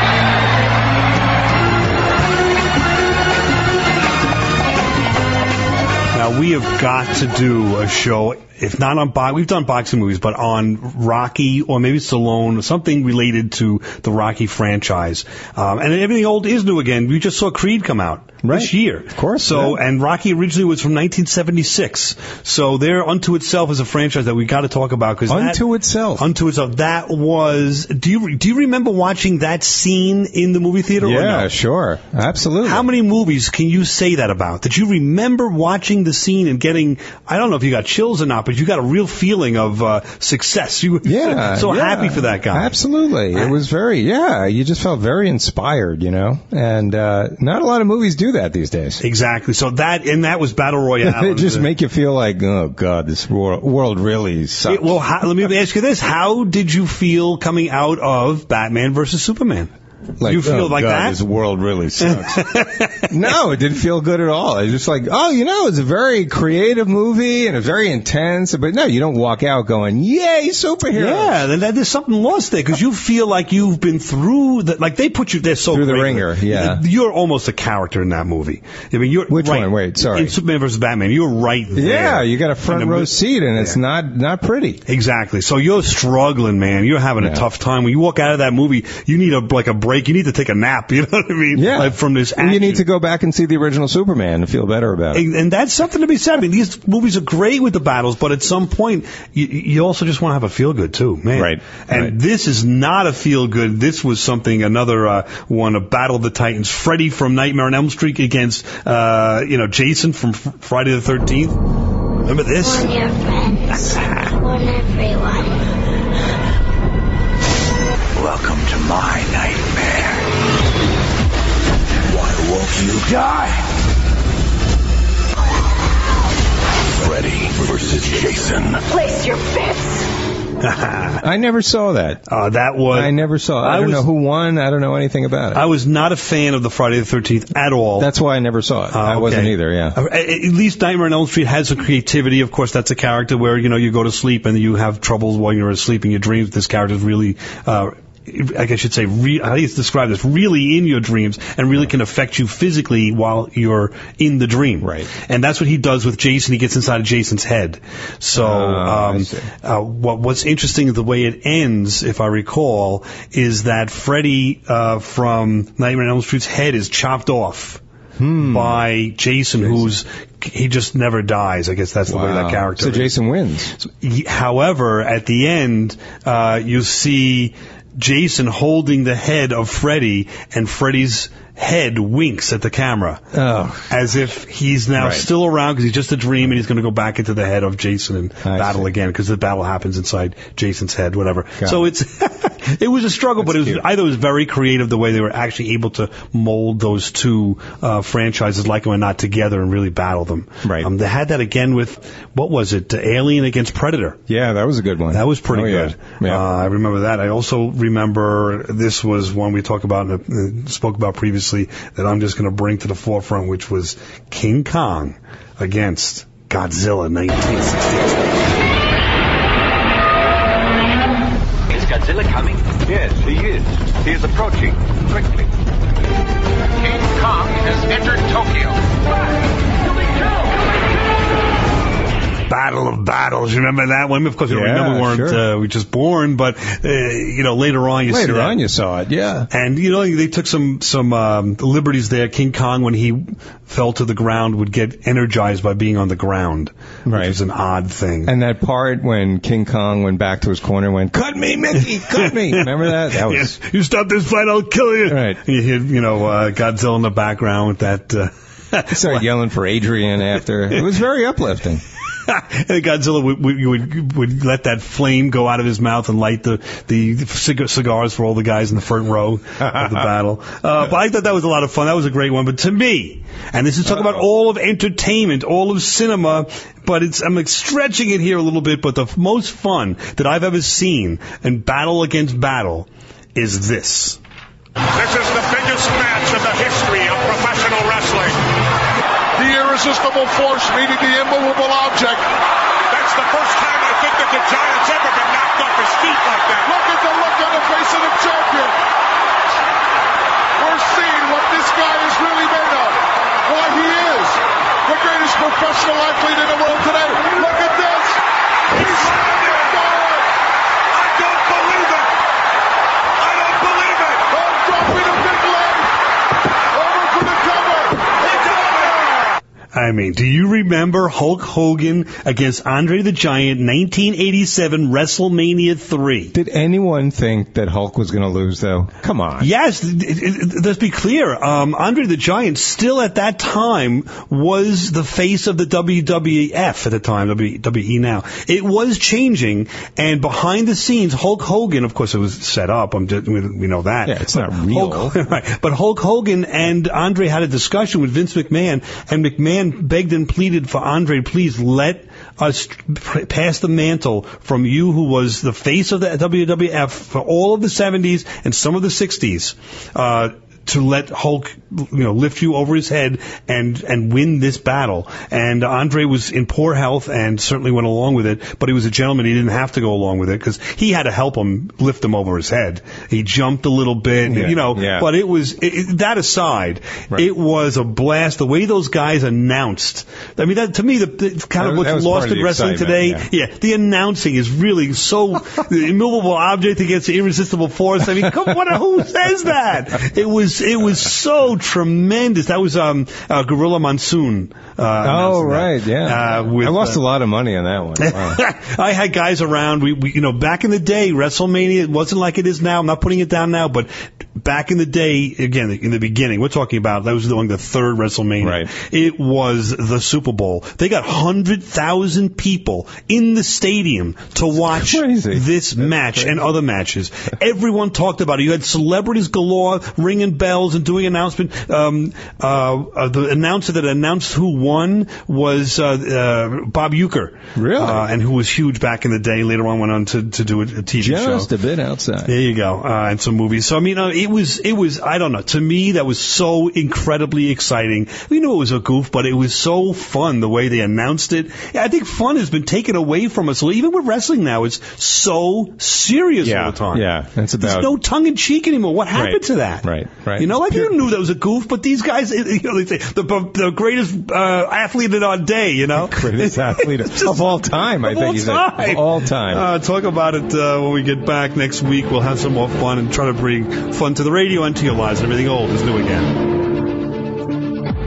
Speaker 12: Now, we have got to do a show, if not on boxing, we've done boxing movies, but on Rocky or maybe Stallone, something related to the Rocky franchise. Um, and everything old is new again. We just saw Creed come out
Speaker 13: Right.
Speaker 12: this year.
Speaker 13: Of course.
Speaker 12: So,
Speaker 13: yeah.
Speaker 12: and Rocky originally was from nineteen seventy-six. So there, unto itself, is a franchise that we got to talk about because
Speaker 13: Unto itself.
Speaker 12: Unto itself. That was. Do you do you remember watching that scene in the movie theater? Or
Speaker 13: Yeah,
Speaker 12: no?
Speaker 13: sure. Absolutely.
Speaker 12: How many movies can you say that about? Did you remember watching the scene and getting, I don't know if you got chills or not, but you got a real feeling of uh, success. You were
Speaker 13: Yeah,
Speaker 12: so
Speaker 13: yeah.
Speaker 12: happy for that guy.
Speaker 13: Absolutely. It was very, yeah, you just felt very inspired, you know? And uh, not a lot of movies do that these days.
Speaker 12: Exactly. So that, and that was Battle Royale.
Speaker 13: They just make you feel like, oh, God, this wor- world really sucks.
Speaker 12: It- well, how, let me ask you this. How did you feel coming out of Batman versus Superman?
Speaker 13: Like,
Speaker 12: you feel
Speaker 13: oh,
Speaker 12: like
Speaker 13: God,
Speaker 12: that?
Speaker 13: This world really sucks. No, it didn't feel good at all. It's just like, oh, you know, it's a very creative movie and it's very intense. But no, you don't walk out going, yay, superheroes.
Speaker 12: Yeah, then there's something lost there because you feel like you've been through the, like they put you there so
Speaker 13: Through the
Speaker 12: great.
Speaker 13: ringer, yeah.
Speaker 12: You're almost a character in that movie. I mean, you're
Speaker 13: Which
Speaker 12: right.
Speaker 13: one? Wait, sorry.
Speaker 12: In Superman versus Batman, you're right there.
Speaker 13: Yeah, you got a front
Speaker 12: And the-
Speaker 13: row seat and it's not, not pretty.
Speaker 12: Exactly. So you're struggling, man. You're having
Speaker 13: Yeah.
Speaker 12: a tough time. When you walk out of that movie, you need a like a break. You need to take a nap. You know what I mean?
Speaker 13: Yeah.
Speaker 12: Like from this action.
Speaker 13: You need to go back and see the original Superman and feel better about it.
Speaker 12: And, and that's something to be said. I mean, these movies are great with the battles, but at some point, you, you also just want to have a feel good too, man.
Speaker 13: Right.
Speaker 12: And
Speaker 13: Right.
Speaker 12: this is not a feel good. This was something, another uh, one, a Battle of the Titans. Freddy from Nightmare on Elm Street against, uh, you know, Jason from F- Friday the thirteenth. Remember this?
Speaker 21: Warn your friends. Warn everyone.
Speaker 10: Welcome to my nightmare. Why won't you die? Freddy versus Jason.
Speaker 21: Place your bets.
Speaker 13: I never saw that.
Speaker 12: Uh, that was.
Speaker 13: I never saw it. I,
Speaker 12: I
Speaker 13: don't
Speaker 12: was-
Speaker 13: know who won. I don't know anything about it.
Speaker 12: I was not a fan of the Friday the thirteenth at all.
Speaker 13: That's why I never saw it.
Speaker 12: Uh,
Speaker 13: I wasn't
Speaker 12: okay.
Speaker 13: either, yeah.
Speaker 12: Uh, At at least Nightmare on Elm Street has some creativity. Of course, that's a character where, you know, you go to sleep and you have troubles while you're asleep in your dreams. This character is really, uh, I guess I should say, re- how do you describe this? Really in your dreams and really can affect you physically while you're in the dream.
Speaker 13: Right.
Speaker 12: And that's what he does with Jason. He gets inside of Jason's head. So,
Speaker 13: Ah, I
Speaker 12: um,
Speaker 13: see.
Speaker 12: uh, what, what's interesting, the way it ends, if I recall, is that Freddy uh, from Nightmare on Elm Street's head is chopped off.
Speaker 13: Hmm.
Speaker 12: By Jason, who's he just never dies. I guess that's the way
Speaker 13: Wow.
Speaker 12: that character
Speaker 13: So
Speaker 12: is.
Speaker 13: Jason wins.
Speaker 12: So, he- however, at the end, uh, you see Jason holding the head of Freddy, and Freddy's head winks at the camera.
Speaker 13: Oh.
Speaker 12: As if he's now
Speaker 13: Right.
Speaker 12: still around because he's just a dream and he's going to go back into the head of Jason and
Speaker 13: I
Speaker 12: battle
Speaker 13: see.
Speaker 12: again because the battle happens inside Jason's head, whatever.
Speaker 13: Got
Speaker 12: so
Speaker 13: it.
Speaker 12: it's it was a struggle,
Speaker 13: That's
Speaker 12: but it was
Speaker 13: cute.
Speaker 12: I thought it was very creative the way they were actually able to mold those two uh, franchises, like them or not, together and really battle them.
Speaker 13: Right.
Speaker 12: Um, they had that again with, what was it, uh, Alien against Predator.
Speaker 13: Yeah, that was a good one.
Speaker 12: That was pretty
Speaker 13: Oh, yeah.
Speaker 12: good.
Speaker 13: Yeah.
Speaker 12: Uh, I remember that. I also remember this was one we talked about and uh, spoke about previously that I'm just going to bring to the forefront, which was King Kong against Godzilla nineteen sixty-two.
Speaker 7: Is Godzilla coming?
Speaker 17: Yes, he is. He is approaching quickly.
Speaker 7: King Kong has entered Tokyo.
Speaker 12: Battle of Battles. You remember that one? Of course, we don't
Speaker 13: Yeah,
Speaker 12: remember. We weren't
Speaker 13: sure.
Speaker 12: uh, we were just born, but uh, you know, later on you see
Speaker 13: Later
Speaker 12: that.
Speaker 13: on, you saw it, yeah.
Speaker 12: And you know, they took some some um, liberties there. King Kong, when he fell to the ground, would get energized by being on the ground,
Speaker 13: Right.
Speaker 12: which is an odd thing.
Speaker 13: And that part when King Kong went back to his corner and went, "Cut me, Mickey, cut me." Remember that? That was
Speaker 12: Yes, you stop this fight, I'll kill you.
Speaker 13: Right.
Speaker 12: You hear, you know, uh, Godzilla in the background with that. Uh,
Speaker 13: he started yelling for Adrian after. It was very uplifting.
Speaker 12: and Godzilla would, would, would, would let that flame go out of his mouth and light the, the cig- cigars for all the guys in the front row of the battle. Uh, but I thought that was a lot of fun. That was a great one. But to me, and this is talking about all of entertainment, all of cinema, but it's, I'm like stretching it here a little bit, but the f- most fun that I've ever seen in battle against battle is this.
Speaker 17: This is the biggest match in the history of professional wrestling. The irresistible force meeting the immovable object. That's the first time I think that the Giant's ever been knocked off his feet like that. Look at the look on the face of the champion. We're seeing what this guy is really made of. Why, he is the greatest professional athlete in the world today. Look at this. He's standing forward. I don't believe it. I don't believe it. Oh, dropping a big leg. Over for the cover. He got it.
Speaker 12: I mean, do you remember Hulk Hogan against Andre the Giant, nineteen eighty-seven WrestleMania three?
Speaker 13: Did anyone think that Hulk was going to lose, though? Come on.
Speaker 12: Yes, it, it, it, let's be clear. Um, Andre the Giant still at that time was the face of the W W F at the time, W W E now. It was changing, and behind the scenes, Hulk Hogan, of course it was set up, I'm just, we, we know that.
Speaker 13: Yeah, it's not real.
Speaker 12: Hulk, right, but Hulk Hogan and Andre had a discussion with Vince McMahon, and McMahon begged and pleaded for Andre, please let us pass the mantle from you, who was the face of the W W F for all of the seventies and some of the sixties, uh, to let Hulk, you know, lift you over his head and and win this battle. And Andre was in poor health and certainly went along with it, but he was a gentleman. He didn't have to go along with it because he had to help him lift him over his head. He jumped a little bit,
Speaker 13: Yeah,
Speaker 12: you know,
Speaker 13: yeah.
Speaker 12: but it was, it, it- that aside,
Speaker 13: Right.
Speaker 12: it was a blast. The way those guys announced, I mean, that to me, the, the kind
Speaker 13: That
Speaker 12: of
Speaker 13: was- that
Speaker 12: what's
Speaker 13: was
Speaker 12: lost
Speaker 13: part of
Speaker 12: in
Speaker 13: the
Speaker 12: wrestling today,
Speaker 13: excitement,
Speaker 12: yeah, the announcing is really so, the immovable object against the irresistible force. I mean, come, what, who says that? It was, it was so tremendous. That was, um, uh, Gorilla Monsoon. Uh,
Speaker 13: Oh,
Speaker 12: announcing that.
Speaker 13: right, yeah.
Speaker 12: Uh, with,
Speaker 13: I lost
Speaker 12: uh,
Speaker 13: a lot of money on that one. Wow.
Speaker 12: I had guys around. We, we, you know, back in the day, WrestleMania, it wasn't like it is now. I'm not putting it down now, but back in the day, again, in the beginning, we're talking about, that was doing the third WrestleMania.
Speaker 13: Right.
Speaker 12: It was the Super Bowl. They got one hundred thousand people in the stadium to watch
Speaker 13: Crazy.
Speaker 12: this match and other matches. Everyone talked about it. You had celebrities galore ringing bells and doing announcement. Um, uh, uh, the announcer that announced who won was uh, uh, Bob Uecker.
Speaker 13: Really?
Speaker 12: Uh, and who was huge back in the day. Later on went on to, to do a, a T V show.
Speaker 13: Just a bit outside.
Speaker 12: There you go. Uh, and some movies. So, I mean, uh, it was, it was, I don't know. To me, that was so incredibly exciting. We knew it was a goof, but it was so fun the way they announced it. Yeah, I think fun has been taken away from us. Even with wrestling now, it's so serious
Speaker 13: Yeah,
Speaker 12: all the time.
Speaker 13: yeah. It's about-
Speaker 12: There's no tongue in cheek anymore. What happened
Speaker 13: Right,
Speaker 12: to that?
Speaker 13: right, right.
Speaker 12: You know, like you knew that was a goof, but these guys, you know, they say the, the greatest uh, athlete in our day, you know?
Speaker 13: Greatest athlete of, of all time, I
Speaker 12: Of
Speaker 13: think
Speaker 12: all
Speaker 13: he's
Speaker 12: time.
Speaker 13: Of all time.
Speaker 12: Uh, talk about it uh, when we get back next week. We'll have some more fun and try to bring fun to the radio and to your lives. And everything old is new again.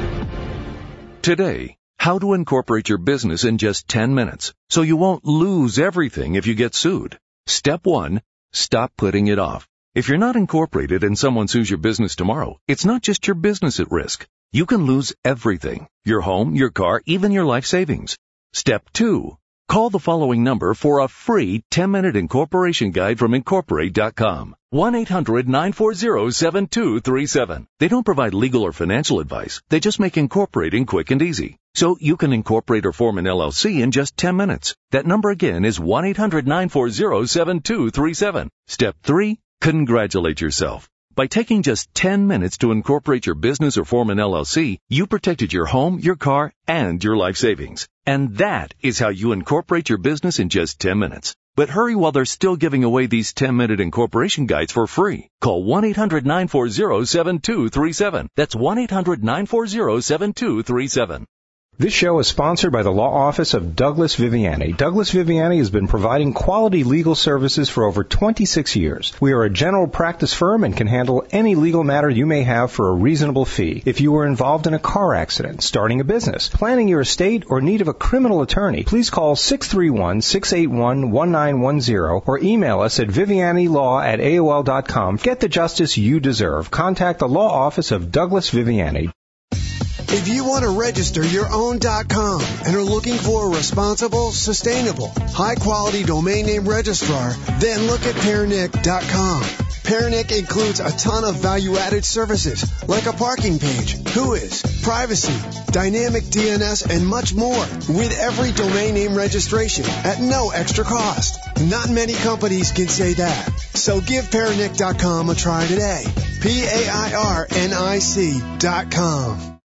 Speaker 11: Today, how to incorporate your business in just ten minutes so you won't lose everything if you get sued. Step one, Stop putting it off. If you're not incorporated and someone sues your business tomorrow, it's not just your business at risk. You can lose everything. Your home, your car, even your life savings. Step two. Call the following number for a free ten-minute incorporation guide from Incorporate dot com. one eight hundred nine four zero seven two three seven. They don't provide legal or financial advice. They just make incorporating quick and easy. So you can incorporate or form an L L C in just ten minutes. That number again is one eight hundred nine four zero seven two three seven. Step three. Congratulate yourself. By taking just ten minutes to incorporate your business or form an L L C, you protected your home, your car, and your life savings. And that is how you incorporate your business in just ten minutes. But hurry while they're still giving away these ten-minute incorporation guides for free. Call one eight hundred nine four zero seven two three seven. That's one eight hundred nine four zero seven two three seven.
Speaker 8: This show is sponsored by the law office of Douglas Viviani. Douglas Viviani has been providing quality legal services for over twenty-six years. We are a general practice firm and can handle any legal matter you may have for a reasonable fee. If you were involved in a car accident, starting a business, planning your estate, or need of a criminal attorney, please call six three one, six eight one, one nine one zero or email us at vivianilaw at A O L dot com. Get the justice you deserve. Contact the law office of Douglas Viviani.
Speaker 14: If you want to register your own .com and are looking for a responsible, sustainable, high-quality domain name registrar, then look at Pairnick dot com. Pairnick includes a ton of value-added services like a parking page, Whois, privacy, dynamic D N S, and much more with every domain name registration at no extra cost. Not many companies can say that. So give Pairnick dot com a try today. P A I R N I C dot com.